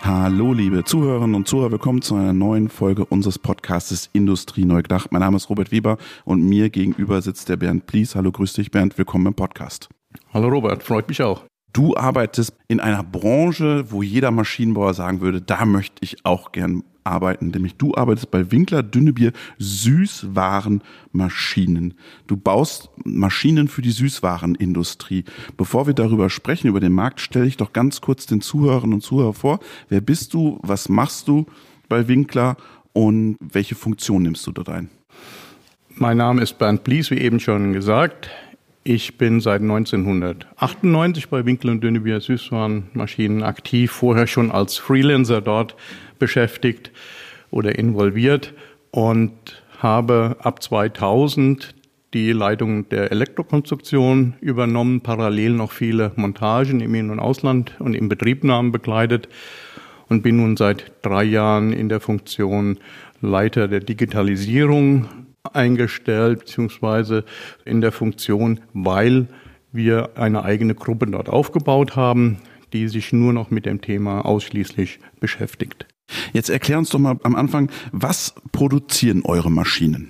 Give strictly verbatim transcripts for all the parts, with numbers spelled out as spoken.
Hallo liebe Zuhörerinnen und Zuhörer, willkommen zu einer neuen Folge unseres Podcastes Industrie neu gedacht. Mein Name ist Robert Weber und mir gegenüber sitzt der Bernd Plies. Hallo, grüß dich Bernd, willkommen im Podcast. Hallo Robert, freut mich auch. Du arbeitest in einer Branche, wo jeder Maschinenbauer sagen würde, da möchte ich auch gern arbeiten, nämlich du arbeitest bei Winkler Dünnebier Süßwarenmaschinen. Du baust Maschinen für die Süßwarenindustrie. Bevor wir darüber sprechen, über den Markt, stelle ich doch ganz kurz den Zuhörerinnen und Zuhörern vor. Wer bist du, was machst du bei Winkler und welche Funktion nimmst du dort ein? Mein Name ist Bernd Plies, wie eben schon gesagt. Ich bin seit neunzehnhundertachtundneunzig bei Winkler und Dünnebier Süßwarenmaschinen aktiv, vorher schon als Freelancer dort beschäftigt oder involviert und habe ab zweitausend die Leitung der Elektrokonstruktion übernommen, parallel noch viele Montagen im In- und Ausland und im Betriebnahmen begleitet und bin nun seit drei Jahren in der Funktion Leiter der Digitalisierung eingestellt, beziehungsweise in der Funktion, weil wir eine eigene Gruppe dort aufgebaut haben, die sich nur noch mit dem Thema ausschließlich beschäftigt. Jetzt erklär uns doch mal am Anfang, was produzieren eure Maschinen?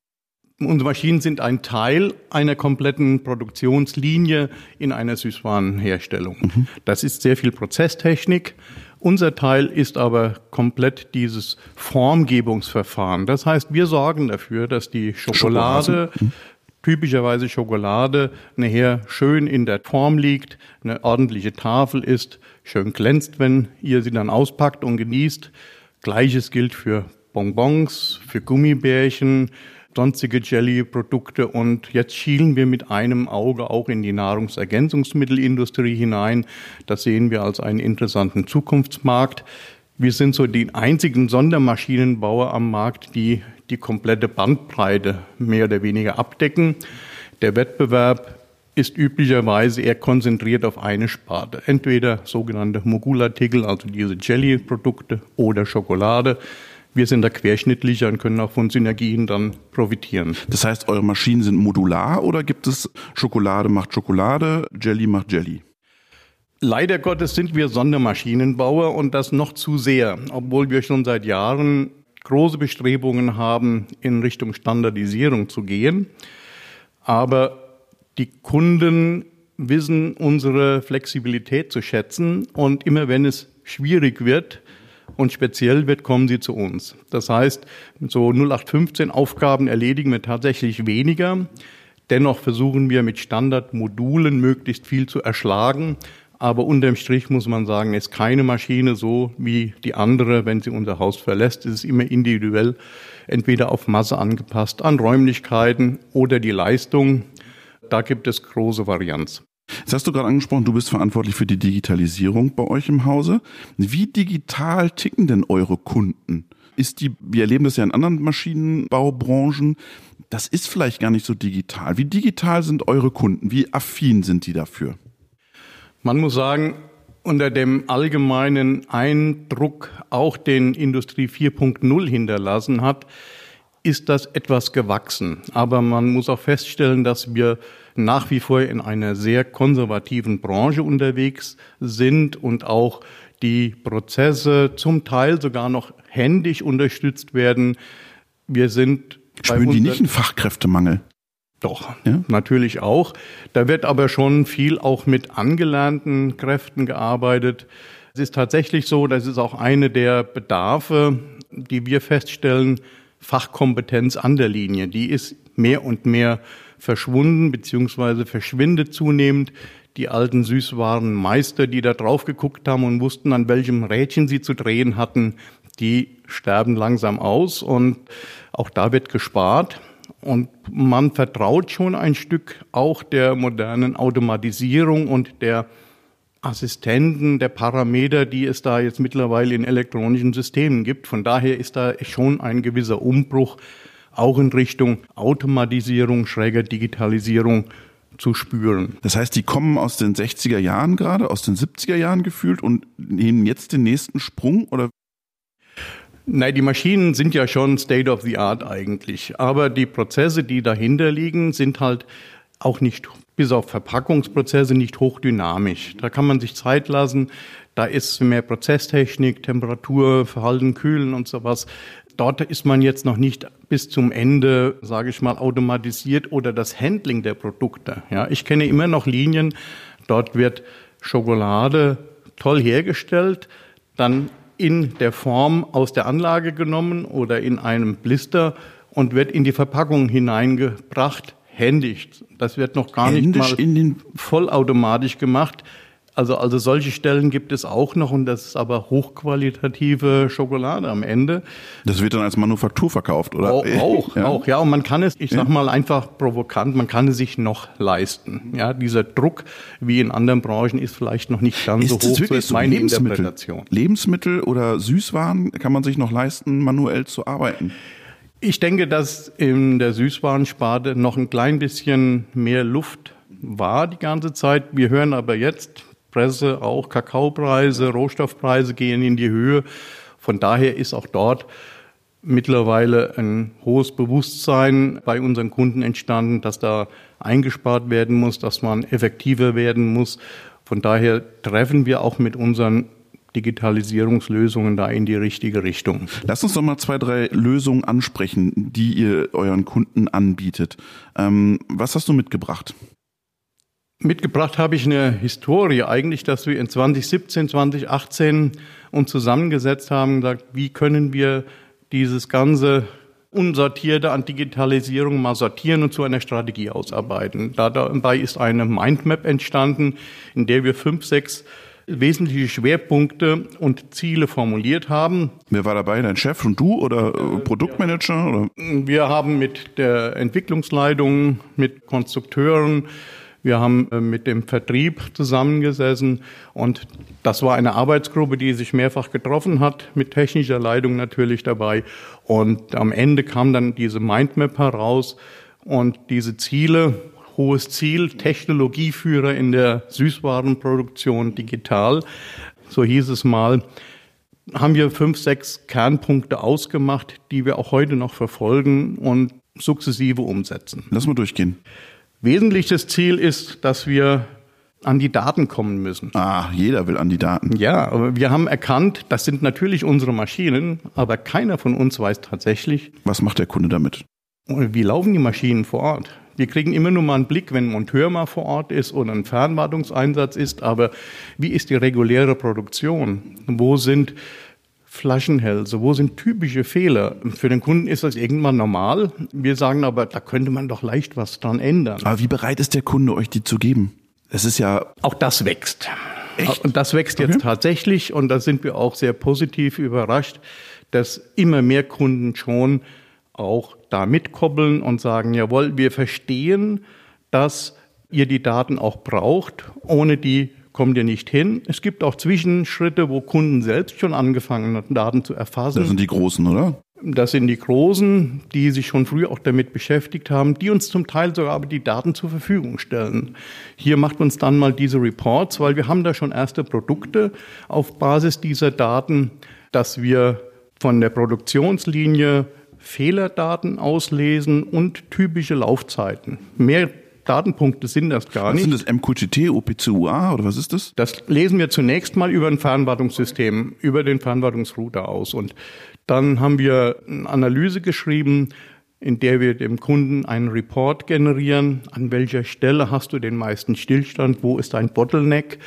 Unsere Maschinen sind ein Teil einer kompletten Produktionslinie in einer Süßwarenherstellung. Mhm. Das ist sehr viel Prozesstechnik. Unser Teil ist aber komplett dieses Formgebungsverfahren. Das heißt, wir sorgen dafür, dass die Schokolade, mhm. typischerweise Schokolade, nachher schön in der Form liegt, eine ordentliche Tafel ist, schön glänzt, wenn ihr sie dann auspackt und genießt. Gleiches gilt für Bonbons, für Gummibärchen, sonstige Jelly-Produkte, und jetzt schielen wir mit einem Auge auch in die Nahrungsergänzungsmittelindustrie hinein. Das sehen wir als einen interessanten Zukunftsmarkt. Wir sind so die einzigen Sondermaschinenbauer am Markt, die die komplette Bandbreite mehr oder weniger abdecken. Der Wettbewerb ist üblicherweise eher konzentriert auf eine Sparte. Entweder sogenannte Mogulartikel, also diese Jelly-Produkte, oder Schokolade. Wir sind da querschnittlicher und können auch von Synergien dann profitieren. Das heißt, eure Maschinen sind modular oder gibt es Schokolade macht Schokolade, Jelly macht Jelly? Leider Gottes sind wir Sondermaschinenbauer und das noch zu sehr, obwohl wir schon seit Jahren große Bestrebungen haben, in Richtung Standardisierung zu gehen. Aber die Kunden wissen unsere Flexibilität zu schätzen, und immer wenn es schwierig wird und speziell wird, kommen sie zu uns. Das heißt, so null acht fünfzehn Aufgaben erledigen wir tatsächlich weniger. Dennoch versuchen wir mit Standardmodulen möglichst viel zu erschlagen. Aber unterm Strich muss man sagen, ist keine Maschine so wie die andere. Wenn sie unser Haus verlässt, ist es immer individuell, entweder auf Masse angepasst, an Räumlichkeiten oder die Leistung. Da gibt es große Varianz. Jetzt hast du gerade angesprochen, du bist verantwortlich für die Digitalisierung bei euch im Hause. Wie digital ticken denn eure Kunden? Ist die, wir erleben das ja in anderen Maschinenbaubranchen, das ist vielleicht gar nicht so digital. Wie digital sind eure Kunden? Wie affin sind die dafür? Man muss sagen, unter dem allgemeinen Eindruck, auch den Industrie vier Punkt null hinterlassen hat, ist das etwas gewachsen. Aber man muss auch feststellen, dass wir nach wie vor in einer sehr konservativen Branche unterwegs sind und auch die Prozesse zum Teil sogar noch händisch unterstützt werden. Wir sind Spüren die nicht einen Fachkräftemangel? Doch, ja? Natürlich auch. Da wird aber schon viel auch mit angelernten Kräften gearbeitet. Es ist tatsächlich so, das ist auch eine der Bedarfe, die wir feststellen, Fachkompetenz an der Linie. Die ist mehr und mehr verschwunden bzw. verschwindet zunehmend. Die alten Süßwarenmeister, die da drauf geguckt haben und wussten, an welchem Rädchen sie zu drehen hatten, die sterben langsam aus, und auch da wird gespart. Und man vertraut schon ein Stück auch der modernen Automatisierung und der Assistenten, der Parameter, die es da jetzt mittlerweile in elektronischen Systemen gibt. Von daher ist da schon ein gewisser Umbruch auch in Richtung Automatisierung, schräger Digitalisierung zu spüren. Das heißt, die kommen aus den sechziger Jahren gerade, aus den siebziger Jahren gefühlt und nehmen jetzt den nächsten Sprung, oder? Nein, die Maschinen sind ja schon State of the Art eigentlich. Aber die Prozesse, die dahinter liegen, sind halt auch nicht, bis auf Verpackungsprozesse, nicht hochdynamisch. Da kann man sich Zeit lassen. Da ist mehr Prozesstechnik, Temperatur, Verhalten, Kühlen und sowas. Dort ist man jetzt noch nicht bis zum Ende, sage ich mal, automatisiert oder das Handling der Produkte. Ja, ich kenne immer noch Linien, dort wird Schokolade toll hergestellt, dann in der Form aus der Anlage genommen oder in einem Blister und wird in die Verpackung hineingebracht, händisch. Das wird noch gar händisch nicht mal in den vollautomatisch gemacht. Also, also solche Stellen gibt es auch noch und das ist aber hochqualitative Schokolade am Ende. Das wird dann als Manufaktur verkauft, oder? Auch, auch, ja. auch, ja. Und man kann es, ich sag ja. mal einfach provokant, man kann es sich noch leisten. Ja, dieser Druck, wie in anderen Branchen, ist vielleicht noch nicht ganz ist so hoch. So ist so meine Lebensmittel? Interpretation. Lebensmittel oder Süßwaren kann man sich noch leisten, manuell zu arbeiten? Ich denke, dass in der Süßwarensparte noch ein klein bisschen mehr Luft war die ganze Zeit. Wir hören aber jetzt, Presse, auch Kakaopreise, Rohstoffpreise gehen in die Höhe. Von daher ist auch dort mittlerweile ein hohes Bewusstsein bei unseren Kunden entstanden, dass da eingespart werden muss, dass man effektiver werden muss. Von daher treffen wir auch mit unseren Digitalisierungslösungen da in die richtige Richtung. Lass uns doch mal zwei, drei Lösungen ansprechen, die ihr euren Kunden anbietet. Ähm, was hast du mitgebracht? Mitgebracht habe ich eine Historie eigentlich, dass wir in zwanzig siebzehn, zwanzig achtzehn uns zusammengesetzt haben und gesagt, wie können wir dieses ganze Unsortierte an Digitalisierung mal sortieren und zu einer Strategie ausarbeiten. Dabei ist eine Mindmap entstanden, in der wir fünf, sechs wesentliche Schwerpunkte und Ziele formuliert haben. Wer war dabei? Dein Chef und du oder äh, Produktmanager? Oder? Wir haben mit der Entwicklungsleitung, mit Konstrukteuren, wir haben mit dem Vertrieb zusammengesessen und das war eine Arbeitsgruppe, die sich mehrfach getroffen hat, mit technischer Leitung natürlich dabei. Und am Ende kam dann diese Mindmap heraus und diese Ziele, hohes Ziel, Technologieführer in der Süßwarenproduktion digital, so hieß es mal, haben wir fünf, sechs Kernpunkte ausgemacht, die wir auch heute noch verfolgen und sukzessive umsetzen. Lass mal durchgehen. Wesentliches Ziel ist, dass wir an die Daten kommen müssen. Ah, jeder will an die Daten. Ja, aber wir haben erkannt, das sind natürlich unsere Maschinen, aber keiner von uns weiß tatsächlich, was macht der Kunde damit? Wie laufen die Maschinen vor Ort? Wir kriegen immer nur mal einen Blick, wenn ein Monteur mal vor Ort ist oder ein Fernwartungseinsatz ist, aber wie ist die reguläre Produktion? Wo sind Flaschenhälse, wo sind typische Fehler? Für den Kunden ist das irgendwann normal. Wir sagen aber, da könnte man doch leicht was dran ändern. Aber wie bereit ist der Kunde, euch die zu geben? Es ist ja... Auch das wächst. Echt? Und das wächst jetzt okay. tatsächlich und da sind wir auch sehr positiv überrascht, dass immer mehr Kunden schon auch da mitkoppeln und sagen, jawohl, wir verstehen, dass ihr die Daten auch braucht. Ohne die kommt ihr nicht hin. Es gibt auch Zwischenschritte, wo Kunden selbst schon angefangen haben, Daten zu erfassen. Das sind die Großen, oder? Das sind die Großen, die sich schon früher auch damit beschäftigt haben, die uns zum Teil sogar aber die Daten zur Verfügung stellen. Hier macht uns dann mal diese Reports, weil wir haben da schon erste Produkte auf Basis dieser Daten, dass wir von der Produktionslinie Fehlerdaten auslesen und typische Laufzeiten. Mehr Datenpunkte sind das gar nicht. Was sind das? M Q T T, O P C U A oder was ist das? Das lesen wir zunächst mal über ein Fernwartungssystem, über den Fernwartungsrouter aus. Und dann haben wir eine Analyse geschrieben, in der wir dem Kunden einen Report generieren. An welcher Stelle hast du den meisten Stillstand? Wo ist ein Bottleneck?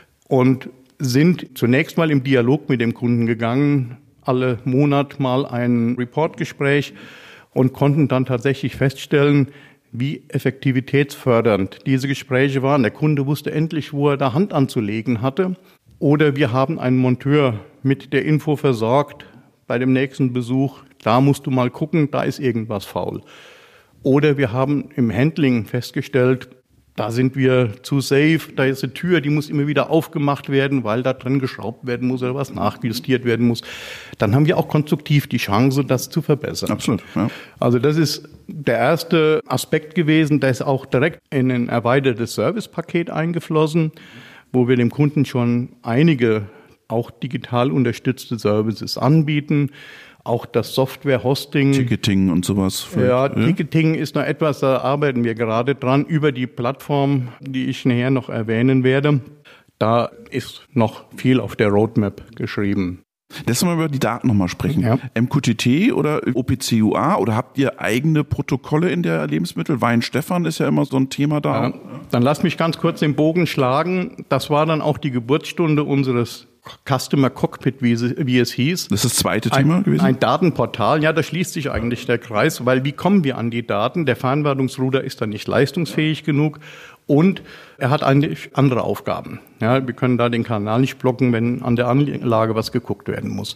Und sind zunächst mal im Dialog mit dem Kunden gegangen, alle Monat mal ein Reportgespräch und konnten dann tatsächlich feststellen, wie effektivitätsfördernd diese Gespräche waren. Der Kunde wusste endlich, wo er da Hand anzulegen hatte. Oder wir haben einen Monteur mit der Info versorgt bei dem nächsten Besuch, da musst du mal gucken, da ist irgendwas faul. Oder wir haben im Handling festgestellt, da sind wir zu safe, da ist eine Tür, die muss immer wieder aufgemacht werden, weil da drin geschraubt werden muss oder was nachjustiert werden muss. Dann haben wir auch konstruktiv die Chance, das zu verbessern. Absolut, ja. Also das ist der erste Aspekt gewesen, der ist auch direkt in ein erweitertes Servicepaket eingeflossen, wo wir dem Kunden schon einige auch digital unterstützte Services anbieten. Auch das Software-Hosting. Ticketing und sowas. Ja, ja, Ticketing ist noch etwas, da arbeiten wir gerade dran, über die Plattform, die ich nachher noch erwähnen werde. Da ist noch viel auf der Roadmap geschrieben. Lass uns mal über die Daten nochmal sprechen. Ja. M Q T T oder O P C U A oder habt ihr eigene Protokolle in der Lebensmittel? Weihenstephan ist ja immer so ein Thema da. Ja, dann lass mich ganz kurz den Bogen schlagen. Das war dann auch die Geburtsstunde unseres Customer Cockpit, wie es, wie es hieß. Das ist das zweite Thema ein, gewesen? Ein Datenportal. Ja, da schließt sich eigentlich der Kreis, weil wie kommen wir an die Daten? Der Fernwartungsrouter ist dann nicht leistungsfähig genug und er hat eigentlich andere Aufgaben. Ja, wir können da den Kanal nicht blocken, wenn an der Anlage was geguckt werden muss.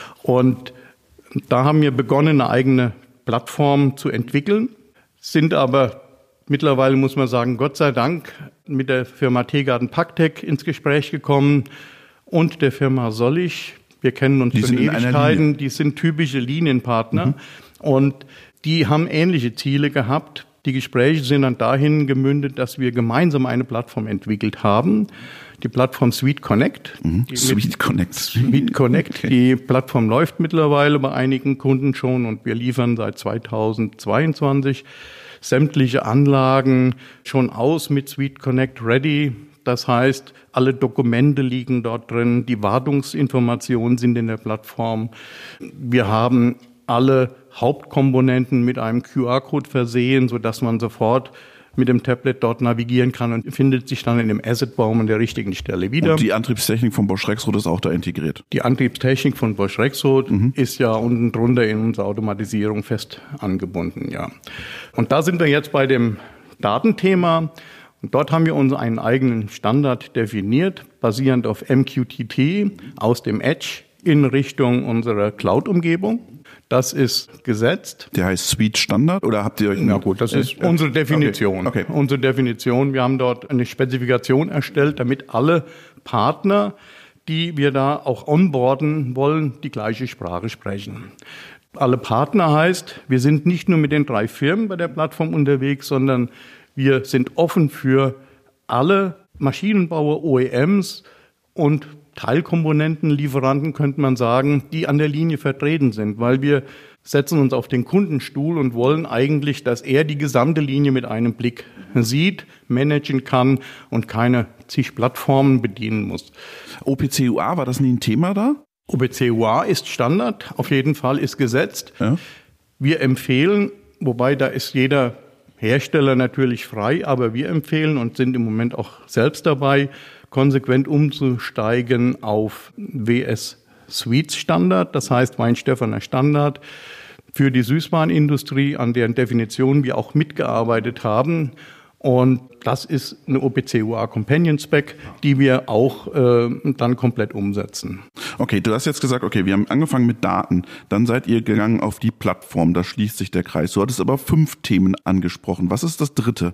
Und da haben wir begonnen, eine eigene Plattform zu entwickeln, sind aber mittlerweile, muss man sagen, Gott sei Dank mit der Firma Tegarten Pactec ins Gespräch gekommen und der Firma Sollich. Wir kennen uns die schon Ewigkeiten, die sind typische Linienpartner mhm. und die haben ähnliche Ziele gehabt. Die Gespräche sind dann dahin gemündet, dass wir gemeinsam eine Plattform entwickelt haben, die Plattform Suite Connect. Mhm. Suite Connect. Suite Connect. Okay. Die Plattform läuft mittlerweile bei einigen Kunden schon und wir liefern seit zweitausendzweiundzwanzig sämtliche Anlagen schon aus mit Suite Connect Ready. Das heißt, alle Dokumente liegen dort drin, die Wartungsinformationen sind in der Plattform. Wir haben alle Hauptkomponenten mit einem Q R-Code versehen, sodass man sofort mit dem Tablet dort navigieren kann und findet sich dann in dem Assetbaum an der richtigen Stelle wieder. Und die Antriebstechnik von Bosch Rexroth ist auch da integriert? Die Antriebstechnik von Bosch Rexroth mhm. ist ja unten drunter in unserer Automatisierung fest angebunden, ja. Und da sind wir jetzt bei dem Datenthema. Und dort haben wir uns einen eigenen Standard definiert, basierend auf M Q T T aus dem Edge in Richtung unserer Cloud-Umgebung. Das ist gesetzt. Der heißt Suite Standard oder habt ihr euch... Ja gut, das ist äh, unsere Definition. Okay. Okay. Unsere Definition. Wir haben dort eine Spezifikation erstellt, damit alle Partner, die wir da auch onboarden wollen, die gleiche Sprache sprechen. Alle Partner heißt, wir sind nicht nur mit den drei Firmen bei der Plattform unterwegs, sondern wir sind offen für alle Maschinenbauer, O E Ms und Teilkomponentenlieferanten, könnte man sagen, die an der Linie vertreten sind, weil wir setzen uns auf den Kundenstuhl und wollen eigentlich, dass er die gesamte Linie mit einem Blick sieht, managen kann und keine zig Plattformen bedienen muss. O P C U A, war das nie ein Thema da? O P C U A ist Standard, auf jeden Fall ist gesetzt. Ja. Wir empfehlen, wobei da ist jeder Hersteller natürlich frei, aber wir empfehlen und sind im Moment auch selbst dabei, konsequent umzusteigen auf W S Suites Standard, das heißt Weihenstephaner Standard für die Süßwarenindustrie, an deren Definition wir auch mitgearbeitet haben. Und das ist eine O P C U A Companion Spec, die wir auch äh, dann komplett umsetzen. Okay, du hast jetzt gesagt, okay, wir haben angefangen mit Daten, dann seid ihr gegangen auf die Plattform, da schließt sich der Kreis. Du hattest aber fünf Themen angesprochen. Was ist das dritte?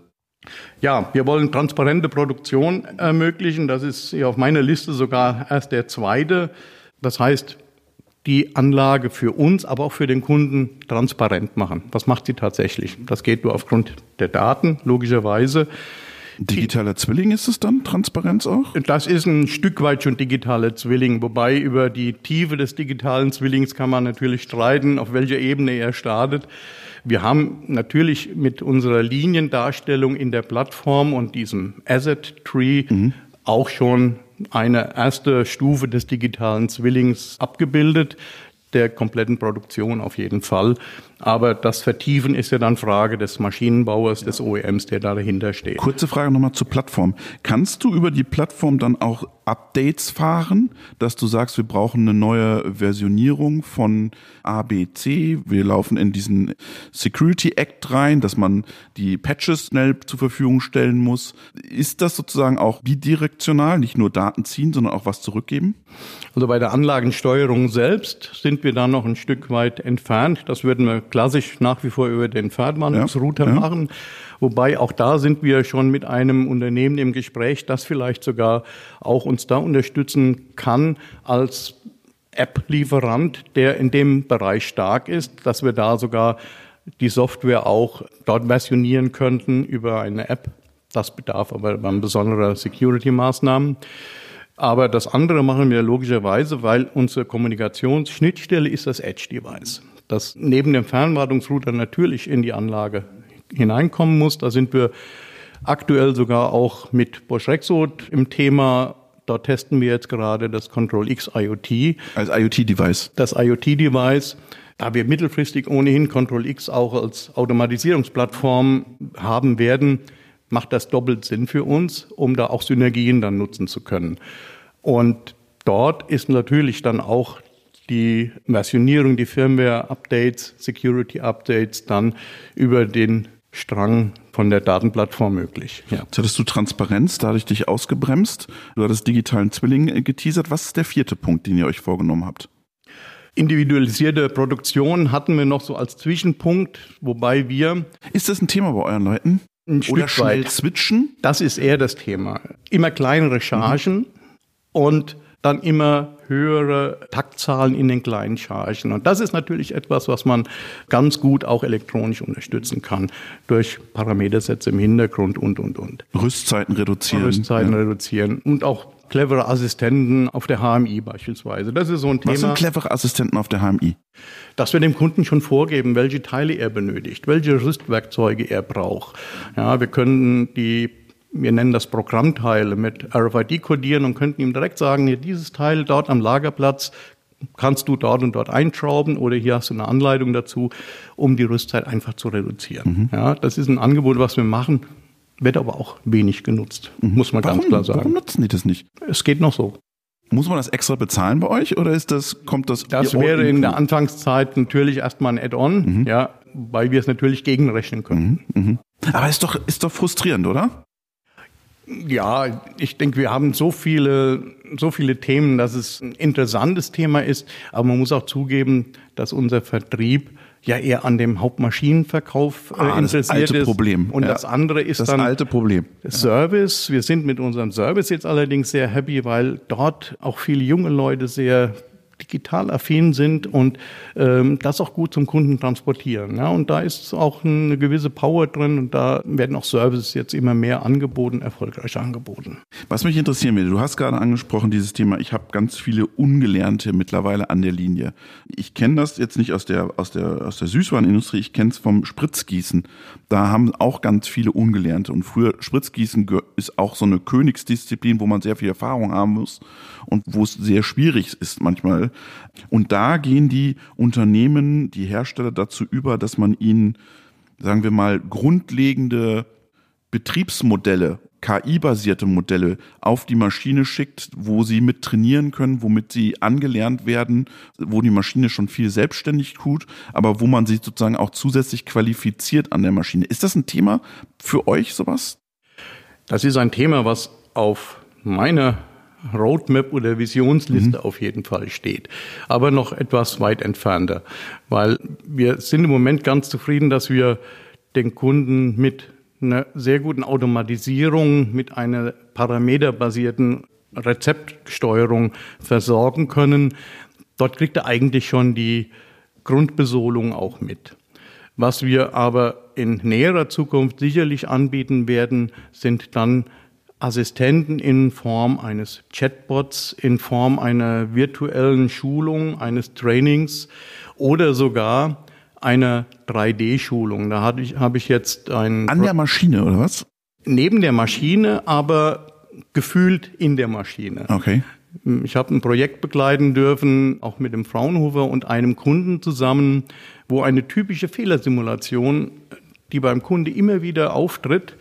Ja, wir wollen transparente Produktion ermöglichen. Das ist hier auf meiner Liste sogar erst der zweite. Das heißt, die Anlage für uns, aber auch für den Kunden transparent machen. Was macht sie tatsächlich? Das geht nur aufgrund der Daten, logischerweise. Digitaler Zwilling ist es dann, Transparenz auch? Das ist ein Stück weit schon digitaler Zwilling, wobei über die Tiefe des digitalen Zwillings kann man natürlich streiten, auf welcher Ebene er startet. Wir haben natürlich mit unserer Liniendarstellung in der Plattform und diesem Asset Tree mhm. auch schon eine erste Stufe des digitalen Zwillings abgebildet, der kompletten Produktion auf jeden Fall. Aber das Vertiefen ist ja dann Frage des Maschinenbauers, des O E Ms, der da dahinter steht. Kurze Frage nochmal zur Plattform. Kannst du über die Plattform dann auch Updates fahren, dass du sagst, wir brauchen eine neue Versionierung von A, B, C, wir laufen in diesen Security Act rein, dass man die Patches schnell zur Verfügung stellen muss. Ist das sozusagen auch bidirektional, nicht nur Daten ziehen, sondern auch was zurückgeben? Also bei der Anlagensteuerung selbst sind wir da noch ein Stück weit entfernt. Das würden wir klassisch nach wie vor über den Fernwartungsrouter ja, ja. machen. Wobei auch da sind wir schon mit einem Unternehmen im Gespräch, das vielleicht sogar auch uns da unterstützen kann als App-Lieferant, der in dem Bereich stark ist, dass wir da sogar die Software auch dort versionieren könnten über eine App. Das bedarf aber dann besonderer Security-Maßnahmen. Aber das andere machen wir logischerweise, weil unsere Kommunikationsschnittstelle ist das Edge-Device, das neben dem Fernwartungsrouter natürlich in die Anlage hineinkommen muss. Da sind wir aktuell sogar auch mit Bosch Rexroth im Thema, Dort testen wir jetzt gerade das Control-X IoT. Als IoT-Device. Das IoT-Device. Da wir mittelfristig ohnehin Control-X auch als Automatisierungsplattform haben werden, macht das doppelt Sinn für uns, um da auch Synergien dann nutzen zu können. Und dort ist natürlich dann auch die Versionierung, die Firmware-Updates, Security-Updates dann über den Strang von der Datenplattform möglich. Ja. Jetzt hattest du Transparenz, da hatte ich dich ausgebremst. Du hattest digitalen Zwilling geteasert. Was ist der vierte Punkt, den ihr euch vorgenommen habt? Individualisierte Produktion hatten wir noch so als Zwischenpunkt, wobei wir... Ist das ein Thema bei euren Leuten? Ein Oder Stück schnell weit. switchen? Das ist eher das Thema. Immer kleinere Chargen mhm. und dann immer höhere Taktzahlen in den kleinen Chargen. Und das ist natürlich etwas, was man ganz gut auch elektronisch unterstützen kann, durch Parametersätze im Hintergrund und, und, und. Rüstzeiten reduzieren. Rüstzeiten ja. reduzieren und auch clevere Assistenten auf der H M I beispielsweise. Das ist so ein Thema. Was sind clevere Assistenten auf der H M I? Dass wir dem Kunden schon vorgeben, welche Teile er benötigt, welche Rüstwerkzeuge er braucht. Ja, wir können die Wir nennen das Programmteile mit R F I D kodieren und könnten ihm direkt sagen, hier dieses Teil dort am Lagerplatz kannst du dort und dort einschrauben oder hier hast du eine Anleitung dazu, um die Rüstzeit einfach zu reduzieren. Mhm. Ja, das ist ein Angebot, was wir machen, wird aber auch wenig genutzt, mhm. muss man warum? ganz klar sagen. Warum nutzen die das nicht? Es geht noch so. Muss man das extra bezahlen bei euch oder ist das, kommt das? Das wäre in der Anfangszeit natürlich erstmal ein Add-on, mhm. ja, weil wir es natürlich gegenrechnen können. Mhm. Mhm. Aber ist doch, ist doch frustrierend, oder? Ja, ich denke, wir haben so viele, so viele Themen, dass es ein interessantes Thema ist. Aber man muss auch zugeben, dass unser Vertrieb ja eher an dem Hauptmaschinenverkauf äh, ah, interessiert das alte ist. Problem. Und ja. das andere ist das dann alte Problem. Service. Wir sind mit unserem Service jetzt allerdings sehr happy, weil dort auch viele junge Leute sehr digital affin sind und ähm, das auch gut zum Kunden transportieren. Ja, und da ist auch eine gewisse Power drin und da werden auch Services jetzt immer mehr angeboten, erfolgreich angeboten. Was mich interessieren würde, du hast gerade angesprochen, dieses Thema, ich habe ganz viele Ungelernte mittlerweile an der Linie. Ich kenne das jetzt nicht aus der, aus der, aus der Süßwarenindustrie, ich kenne es vom Spritzgießen. Da haben auch ganz viele Ungelernte und früher Spritzgießen ist auch so eine Königsdisziplin, wo man sehr viel Erfahrung haben muss und wo es sehr schwierig ist manchmal. Und da gehen die Unternehmen, die Hersteller dazu über, dass man ihnen, sagen wir mal, grundlegende Betriebsmodelle, K I-basierte Modelle auf die Maschine schickt, wo sie mit trainieren können, womit sie angelernt werden, wo die Maschine schon viel selbstständig tut, aber wo man sie sozusagen auch zusätzlich qualifiziert an der Maschine. Ist das ein Thema für euch, sowas? Das ist ein Thema, was auf meiner Roadmap oder Visionsliste mhm. auf jeden Fall steht. Aber noch etwas weit entfernter, weil wir sind im Moment ganz zufrieden, dass wir den Kunden mit einer sehr guten Automatisierung, mit einer parameterbasierten Rezeptsteuerung versorgen können. Dort kriegt er eigentlich schon die Grundbesolung auch mit. Was wir aber in näherer Zukunft sicherlich anbieten werden, sind dann Assistenten in Form eines Chatbots, in Form einer virtuellen Schulung, eines Trainings oder sogar einer drei D-Schulung. Da habe ich, habe ich jetzt ein... An der Maschine, oder was? Neben der Maschine, aber gefühlt in der Maschine. Okay. Ich habe ein Projekt begleiten dürfen, auch mit dem Fraunhofer und einem Kunden zusammen, wo eine typische Fehlersimulation, die beim Kunde immer wieder auftritt,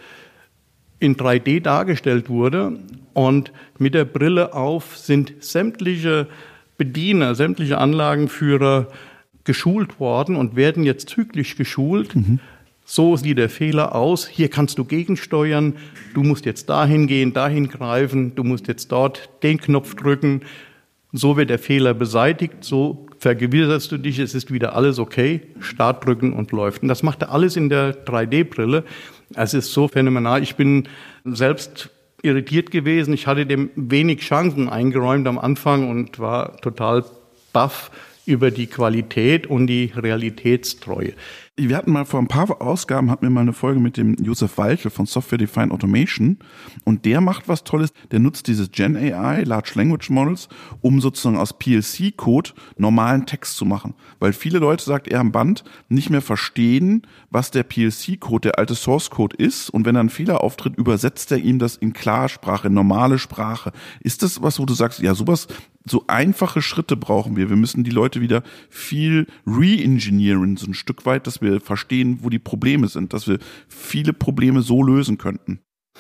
in drei D dargestellt wurde und mit der Brille auf sind sämtliche Bediener, sämtliche Anlagenführer geschult worden und werden jetzt zyklisch geschult. Mhm. So sieht der Fehler aus. Hier kannst du gegensteuern. Du musst jetzt dahin gehen, dahin greifen. Du musst jetzt dort den Knopf drücken. So wird der Fehler beseitigt. So vergewisserst du dich, es ist wieder alles okay. Start drücken und läuft. Und das macht er alles in der drei D-Brille. Es ist so phänomenal. Ich bin selbst irritiert gewesen. Ich hatte dem wenig Chancen eingeräumt am Anfang und war total baff über die Qualität und die Realitätstreue. Wir hatten mal vor ein paar Ausgaben, hatten wir mal eine Folge mit dem Josef Walchel von Software Defined Automation und der macht was Tolles, der nutzt dieses Gen A I, Large Language Models, um sozusagen aus P L C-Code normalen Text zu machen. Weil viele Leute, sagt er am Band, nicht mehr verstehen, was der P L C-Code, der alte Source-Code ist und wenn dann ein Fehler auftritt, übersetzt er ihm das in Klarsprache, in normale Sprache. Ist das was, wo du sagst, ja sowas, so einfache Schritte brauchen wir. Wir müssen die Leute wieder viel re-engineeren, so ein Stück weit, dass wir verstehen, wo die Probleme sind, dass wir viele Probleme so lösen könnten.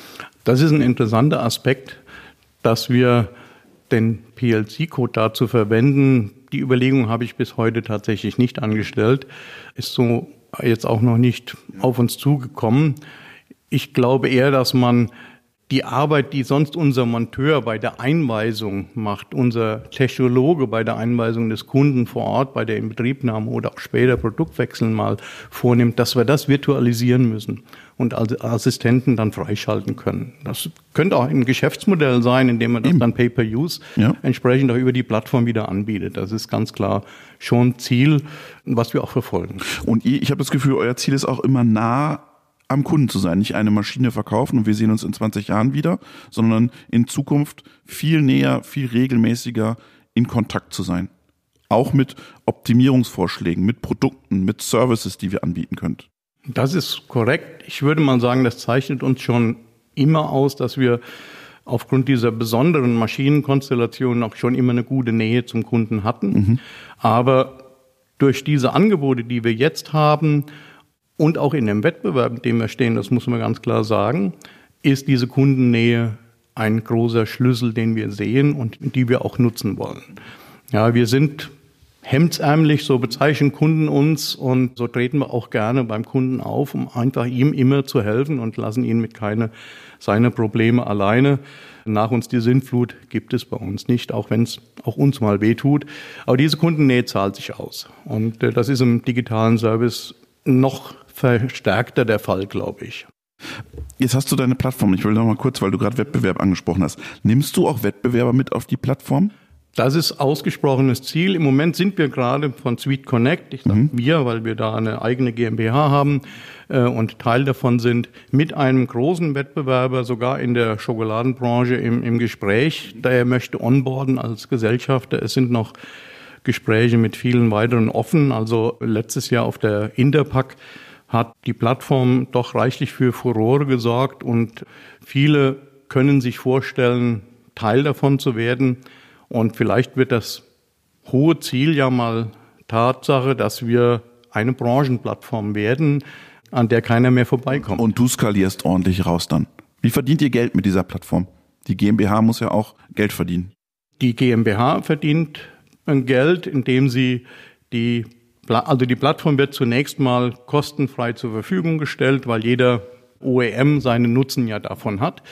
Das ist ein interessanter Aspekt, dass wir den P L C-Code dazu verwenden. Die Überlegung habe ich bis heute tatsächlich nicht angestellt. Ist so jetzt auch noch nicht auf uns zugekommen. Ich glaube eher, dass man die Arbeit, die sonst unser Monteur bei der Einweisung macht, unser Technologe bei der Einweisung des Kunden vor Ort, bei der Inbetriebnahme oder auch später Produktwechseln mal vornimmt, dass wir das virtualisieren müssen und als Assistenten dann freischalten können. Das könnte auch ein Geschäftsmodell sein, indem man das Eben. dann Pay-per-Use ja. entsprechend auch über die Plattform wieder anbietet. Das ist ganz klar schon Ziel, was wir auch verfolgen. Und ich habe das Gefühl, euer Ziel ist auch immer nah am Kunden zu sein, nicht eine Maschine verkaufen und wir sehen uns in zwanzig Jahren wieder, sondern in Zukunft viel näher, viel regelmäßiger in Kontakt zu sein. Auch mit Optimierungsvorschlägen, mit Produkten, mit Services, die wir anbieten können. Das ist korrekt. Ich würde mal sagen, das zeichnet uns schon immer aus, dass wir aufgrund dieser besonderen Maschinenkonstellation auch schon immer eine gute Nähe zum Kunden hatten. Mhm. Aber durch diese Angebote, die wir jetzt haben, und auch in dem Wettbewerb, in dem wir stehen, das muss man ganz klar sagen, ist diese Kundennähe ein großer Schlüssel, den wir sehen und die wir auch nutzen wollen. Ja, wir sind hemdsärmlich, so bezeichnen Kunden uns und so treten wir auch gerne beim Kunden auf, um einfach ihm immer zu helfen und lassen ihn mit keine seine Probleme alleine. Nach uns die Sintflut gibt es bei uns nicht, auch wenn es auch uns mal wehtut. Aber diese Kundennähe zahlt sich aus und äh, das ist im digitalen Service noch verstärkter der Fall, glaube ich. Jetzt hast du deine Plattform. Ich will noch mal kurz, weil du gerade Wettbewerb angesprochen hast. Nimmst du auch Wettbewerber mit auf die Plattform? Das ist ausgesprochenes Ziel. Im Moment sind wir gerade von Sweet Connect, ich sage mhm. wir, weil wir da eine eigene GmbH haben äh, und Teil davon sind, mit einem großen Wettbewerber, sogar in der Schokoladenbranche im, im Gespräch. Der möchte onboarden als Gesellschafter. Es sind noch Gespräche mit vielen weiteren offen. Also letztes Jahr auf der Interpack hat die Plattform doch reichlich für Furore gesorgt und viele können sich vorstellen, Teil davon zu werden. Und vielleicht wird das hohe Ziel ja mal Tatsache, dass wir eine Branchenplattform werden, an der keiner mehr vorbeikommt. Und du skalierst ordentlich raus dann. Wie verdient ihr Geld mit dieser Plattform? Die GmbH muss ja auch Geld verdienen. Die GmbH verdient Geld, indem sie die, also die Plattform wird zunächst mal kostenfrei zur Verfügung gestellt, weil jeder O E M seinen Nutzen ja davon hat.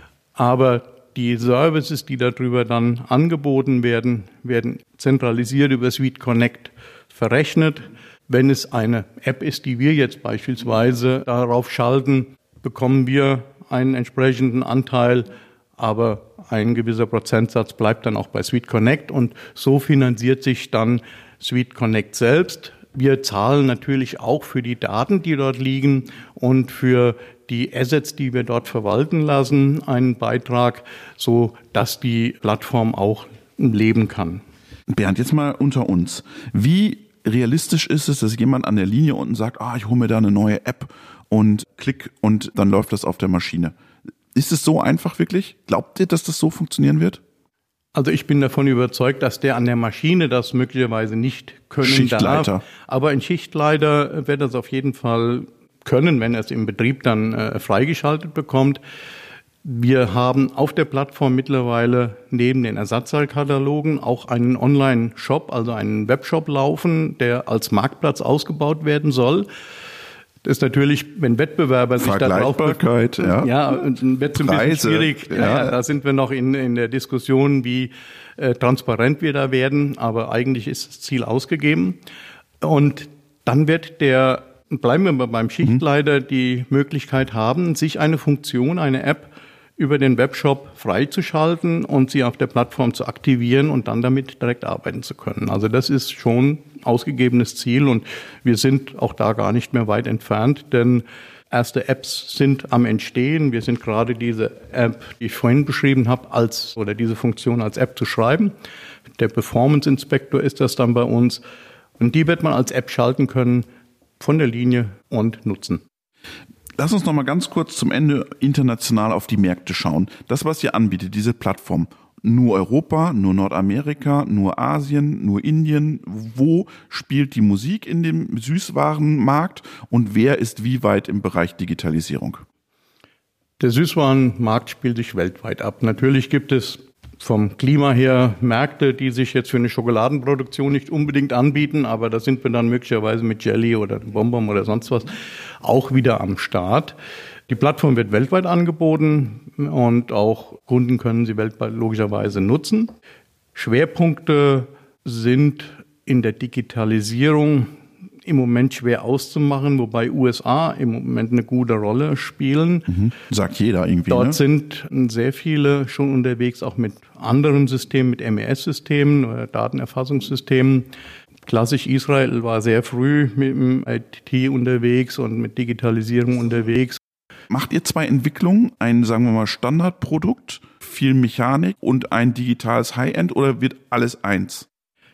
Aber die Services, die darüber dann angeboten werden, werden zentralisiert über Sweet Connect verrechnet. Wenn es eine App ist, die wir jetzt beispielsweise darauf schalten, bekommen wir einen entsprechenden Anteil, aber ein gewisser Prozentsatz bleibt dann auch bei Sweet Connect und so finanziert sich dann Sweet Connect selbst. Wir zahlen natürlich auch für die Daten, die dort liegen und für die Assets, die wir dort verwalten lassen, einen Beitrag, so dass die Plattform auch leben kann. Bernd, jetzt mal unter uns. Wie realistisch ist es, dass jemand an der Linie unten sagt, ah, ich hole mir da eine neue App und klick und dann läuft das auf der Maschine? Ist es so einfach wirklich? Glaubt ihr, dass das so funktionieren wird? Also ich bin davon überzeugt, dass der an der Maschine das möglicherweise nicht können Schichtleiter. darf. Aber ein Schichtleiter wird das auf jeden Fall können, wenn er es im Betrieb dann äh, freigeschaltet bekommt. Wir haben auf der Plattform mittlerweile neben den Ersatzteilkatalogen auch einen Online-Shop, also einen Webshop laufen, der als Marktplatz ausgebaut werden soll. Das ist natürlich, wenn Wettbewerber sich darauf... Vergleichbarkeit, ja. Ja, wird es ein bisschen schwierig. Ja, ja. Da sind wir noch in, in der Diskussion, wie äh, transparent wir da werden. Aber eigentlich ist das Ziel ausgegeben. Und dann wird der, bleiben wir mal beim Schichtleiter, mhm. die Möglichkeit haben, sich eine Funktion, eine App über den Webshop freizuschalten und sie auf der Plattform zu aktivieren und dann damit direkt arbeiten zu können. Also das ist schon ausgegebenes Ziel und wir sind auch da gar nicht mehr weit entfernt, denn erste Apps sind am Entstehen. Wir sind gerade diese App, die ich vorhin beschrieben habe, als oder diese Funktion als App zu schreiben. Der Performance Inspector ist das dann bei uns und die wird man als App schalten können von der Linie und nutzen. Lass uns noch mal ganz kurz zum Ende international auf die Märkte schauen. Das, was ihr anbietet, diese Plattform, nur Europa, nur Nordamerika, nur Asien, nur Indien. Wo spielt die Musik in dem Süßwarenmarkt und wer ist wie weit im Bereich Digitalisierung? Der Süßwarenmarkt spielt sich weltweit ab. Natürlich gibt es vom Klima her Märkte, die sich jetzt für eine Schokoladenproduktion nicht unbedingt anbieten, aber da sind wir dann möglicherweise mit Jelly oder Bonbon oder sonst was auch wieder am Start. Die Plattform wird weltweit angeboten und auch Kunden können sie weltweit logischerweise nutzen. Schwerpunkte sind in der Digitalisierung im Moment schwer auszumachen, wobei U S A im Moment eine gute Rolle spielen. Mhm. Sagt jeder irgendwie. Dort ne? sind sehr viele schon unterwegs, auch mit anderen Systemen, mit M E S-Systemen oder Datenerfassungssystemen. Klassisch Israel war sehr früh mit dem I T unterwegs und mit Digitalisierung unterwegs. Macht ihr zwei Entwicklungen, ein, sagen wir mal, Standardprodukt, viel Mechanik und ein digitales High-End oder wird alles eins?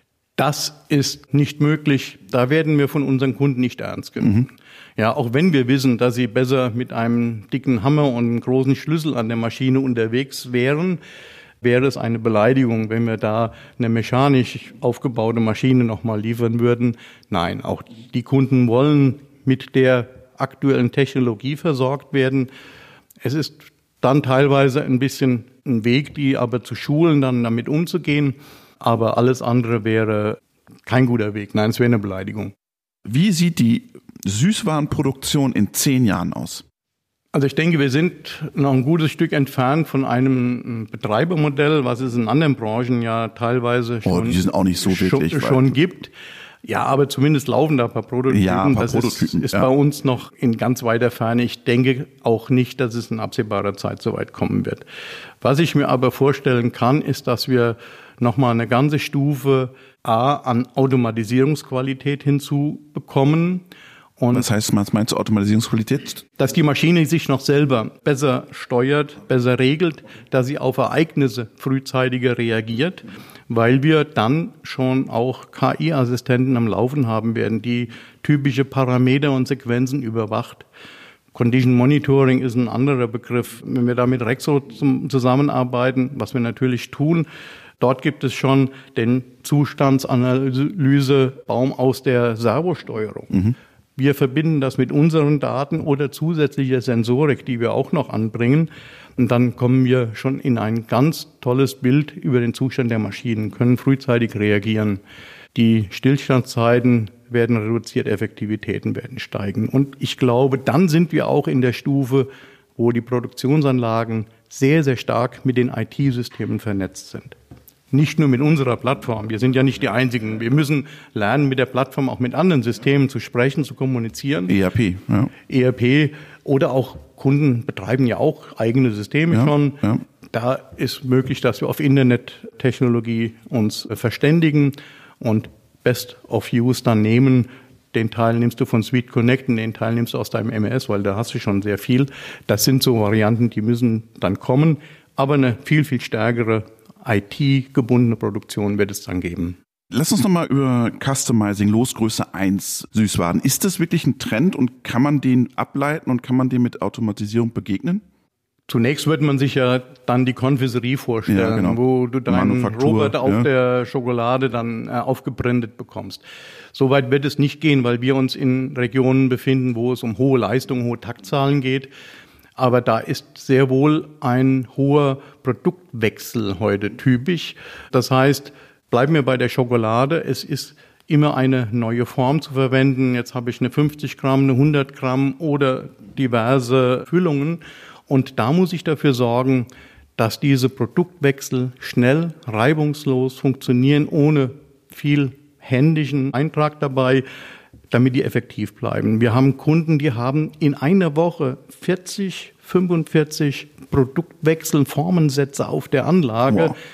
Das ist nicht möglich. Da werden wir von unseren Kunden nicht ernst genommen. Mhm. Ja, auch wenn wir wissen, dass sie besser mit einem dicken Hammer und einem großen Schlüssel an der Maschine unterwegs wären, wäre es eine Beleidigung, wenn wir da eine mechanisch aufgebaute Maschine nochmal liefern würden. Nein, auch die Kunden wollen mit der aktuellen Technologie versorgt werden. Es ist dann teilweise ein bisschen ein Weg, die aber zu schulen, dann damit umzugehen. Aber alles andere wäre kein guter Weg. Nein, es wäre eine Beleidigung. Wie sieht die Süßwarenproduktion in zehn Jahren aus? Also ich denke, wir sind noch ein gutes Stück entfernt von einem Betreibermodell, was es in anderen Branchen ja teilweise schon, oh, die sind auch nicht so wirklich schon, schon gibt. Ja, aber zumindest laufen da ein paar Prototypen. Ja, ein paar das Prototypen, ist, ist ja. bei uns noch in ganz weiter Ferne. Ich denke auch nicht, dass es in absehbarer Zeit so weit kommen wird. Was ich mir aber vorstellen kann, ist, dass wir nochmal eine ganze Stufe A an Automatisierungsqualität hinzubekommen. Und was heißt, was meinst du Automatisierungsqualität? Dass die Maschine sich noch selber besser steuert, besser regelt, dass sie auf Ereignisse frühzeitiger reagiert, weil wir dann schon auch K I-Assistenten am Laufen haben werden, die typische Parameter und Sequenzen überwacht. Condition Monitoring ist ein anderer Begriff. Wenn wir da mit Rexo zusammenarbeiten, was wir natürlich tun, dort gibt es schon den Zustandsanalysebaum aus der Servosteuerung. Mhm. Wir verbinden das mit unseren Daten oder zusätzlicher Sensorik, die wir auch noch anbringen. Und dann kommen wir schon in ein ganz tolles Bild über den Zustand der Maschinen, können frühzeitig reagieren. Die Stillstandszeiten werden reduziert, Effektivitäten werden steigen. Und ich glaube, dann sind wir auch in der Stufe, wo die Produktionsanlagen sehr, sehr stark mit den I T-Systemen vernetzt sind. Nicht nur mit unserer Plattform. Wir sind ja nicht die Einzigen. Wir müssen lernen, mit der Plattform auch mit anderen Systemen zu sprechen, zu kommunizieren. E R P, ja. E R P oder auch Kunden betreiben ja auch eigene Systeme ja, schon. Ja. Da ist möglich, dass wir auf Internettechnologie uns verständigen und Best of Use dann nehmen. Den Teil nimmst du von Suite Connect und den Teil nimmst du aus deinem M E S, weil da hast du schon sehr viel. Das sind so Varianten, die müssen dann kommen. Aber eine viel, viel stärkere I T-gebundene Produktion wird es dann geben. Lass uns nochmal über Customizing, Losgröße eins Süßwaren. Ist das wirklich ein Trend und kann man den ableiten und kann man dem mit Automatisierung begegnen? Zunächst wird man sich ja dann die Konfiserie vorstellen, ja, genau. wo du deinen Roboter auf ja. der Schokolade dann äh, aufgebrandet bekommst. Soweit wird es nicht gehen, weil wir uns in Regionen befinden, wo es um hohe Leistungen, hohe Taktzahlen geht. Aber da ist sehr wohl ein hoher Produktwechsel heute typisch. Das heißt, bleiben wir bei der Schokolade. Es ist immer eine neue Form zu verwenden. Jetzt habe ich eine fünfzig Gramm, eine hundert Gramm oder diverse Füllungen. Und da muss ich dafür sorgen, dass diese Produktwechsel schnell, reibungslos funktionieren, ohne viel händischen Eintrag dabei, damit die effektiv bleiben. Wir haben Kunden, die haben in einer Woche vierzig, fünfundvierzig Produktwechsel, Formensätze auf der Anlage. Wow.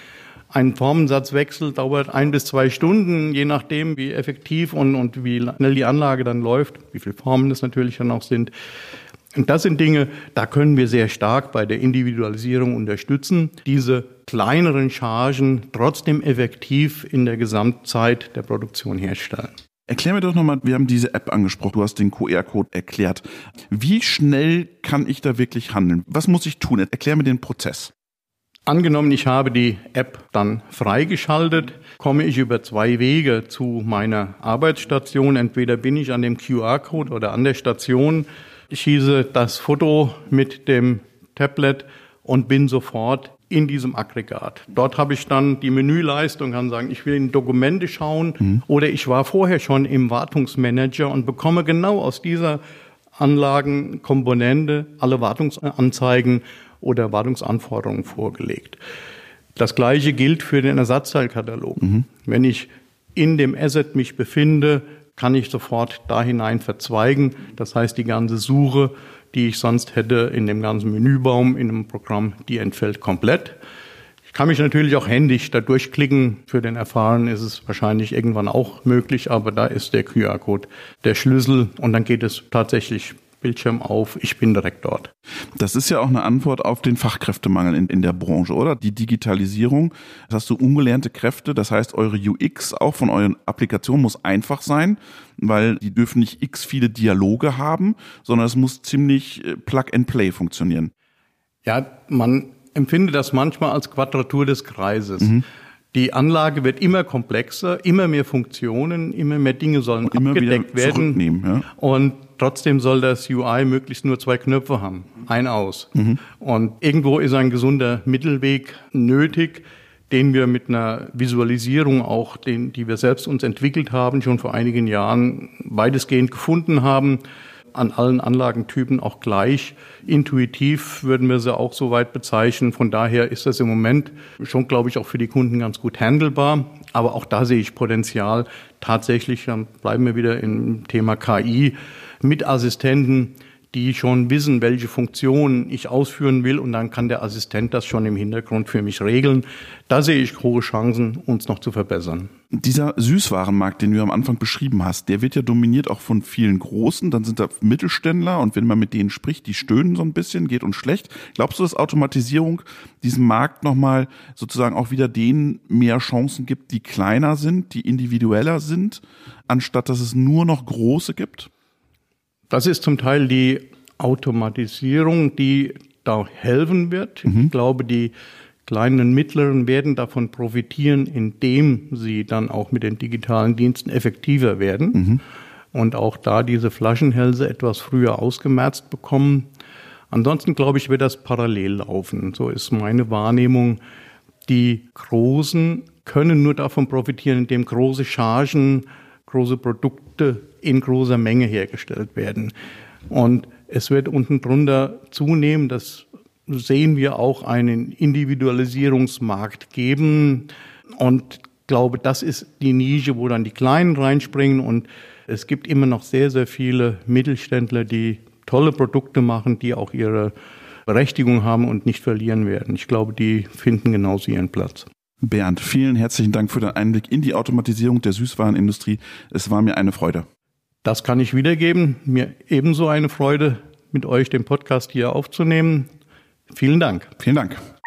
Ein Formensatzwechsel dauert ein bis zwei Stunden, je nachdem, wie effektiv und, und wie schnell die Anlage dann läuft, wie viele Formen es natürlich dann auch sind. Und das sind Dinge, da können wir sehr stark bei der Individualisierung unterstützen, diese kleineren Chargen trotzdem effektiv in der Gesamtzeit der Produktion herstellen. Erklär mir doch nochmal, wir haben diese App angesprochen, du hast den Q R-Code erklärt. Wie schnell kann ich da wirklich handeln? Was muss ich tun? Erklär mir den Prozess. Angenommen, ich habe die App dann freigeschaltet, komme ich über zwei Wege zu meiner Arbeitsstation. Entweder bin ich an dem Q R-Code oder an der Station, schieße das Foto mit dem Tablet und bin sofort in diesem Aggregat. Dort habe ich dann die Menüleistung, kann sagen, ich will in Dokumente schauen mhm. oder ich war vorher schon im Wartungsmanager und bekomme genau aus dieser Anlagenkomponente alle Wartungsanzeigen oder Wartungsanforderungen vorgelegt. Das Gleiche gilt für den Ersatzteilkatalog. Mhm. Wenn ich in dem Asset mich befinde, kann ich sofort da hinein verzweigen. Das heißt, die ganze Suche, die ich sonst hätte in dem ganzen Menübaum, in einem Programm, die entfällt komplett. Ich kann mich natürlich auch händisch da durchklicken. Für den Erfahrenen ist es wahrscheinlich irgendwann auch möglich, aber da ist der Q R-Code der Schlüssel und dann geht es tatsächlich Bildschirm auf, ich bin direkt dort. Das ist ja auch eine Antwort auf den Fachkräftemangel in, in der Branche, oder? Die Digitalisierung, das hast du ungelernte Kräfte, das heißt, eure U X auch von euren Applikationen muss einfach sein, weil die dürfen nicht x viele Dialoge haben, sondern es muss ziemlich Plug and Play funktionieren. Ja, man empfindet das manchmal als Quadratur des Kreises. Mhm. Die Anlage wird immer komplexer, immer mehr Funktionen, immer mehr Dinge sollen und abgedeckt werden. Ja. Und trotzdem soll das U I möglichst nur zwei Knöpfe haben, ein aus. Mhm. Und irgendwo ist ein gesunder Mittelweg nötig, den wir mit einer Visualisierung auch, den, die wir selbst uns entwickelt haben, schon vor einigen Jahren weitestgehend gefunden haben. An allen Anlagentypen auch gleich. Intuitiv würden wir sie auch so weit bezeichnen. Von daher ist das im Moment schon, glaube ich, auch für die Kunden ganz gut handelbar. Aber auch da sehe ich Potenzial. Tatsächlich, dann bleiben wir wieder im Thema K I, mit Assistenten, die schon wissen, welche Funktionen ich ausführen will. Und dann kann der Assistent das schon im Hintergrund für mich regeln. Da sehe ich hohe Chancen, uns noch zu verbessern. Dieser Süßwarenmarkt, den du am Anfang beschrieben hast, der wird ja dominiert auch von vielen Großen. Dann sind da Mittelständler und wenn man mit denen spricht, die stöhnen so ein bisschen, geht uns schlecht. Glaubst du, dass Automatisierung diesem Markt nochmal sozusagen auch wieder denen mehr Chancen gibt, die kleiner sind, die individueller sind, anstatt dass es nur noch große gibt? Das ist zum Teil die Automatisierung, die da helfen wird. Mhm. Ich glaube, die kleinen und mittleren werden davon profitieren, indem sie dann auch mit den digitalen Diensten effektiver werden mhm. und auch da diese Flaschenhälse etwas früher ausgemerzt bekommen. Ansonsten, glaube ich, wird das parallel laufen. So ist meine Wahrnehmung. Die Großen können nur davon profitieren, indem große Chargen, große Produkte in großer Menge hergestellt werden. Und es wird unten drunter zunehmen, das sehen wir auch, einen Individualisierungsmarkt geben. Und ich glaube, das ist die Nische, wo dann die Kleinen reinspringen. Und es gibt immer noch sehr, sehr viele Mittelständler, die tolle Produkte machen, die auch ihre Berechtigung haben und nicht verlieren werden. Ich glaube, die finden genauso ihren Platz. Bernd, vielen herzlichen Dank für den Einblick in die Automatisierung der Süßwarenindustrie. Es war mir eine Freude. Das kann ich wiedergeben. Mir ebenso eine Freude, mit euch den Podcast hier aufzunehmen. Vielen Dank. Vielen Dank.